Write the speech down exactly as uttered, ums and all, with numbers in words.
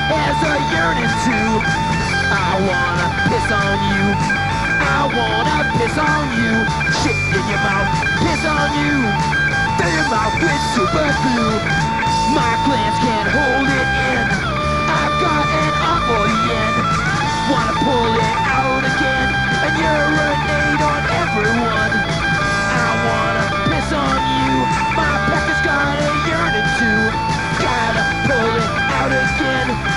has a yearning to. I wanna piss on you. I wanna piss on you. Shit in your mouth, piss on you. Fill your mouth with super glue. My glands can't hold it in. I've got an awful yen. Wanna pull it out again, and you're an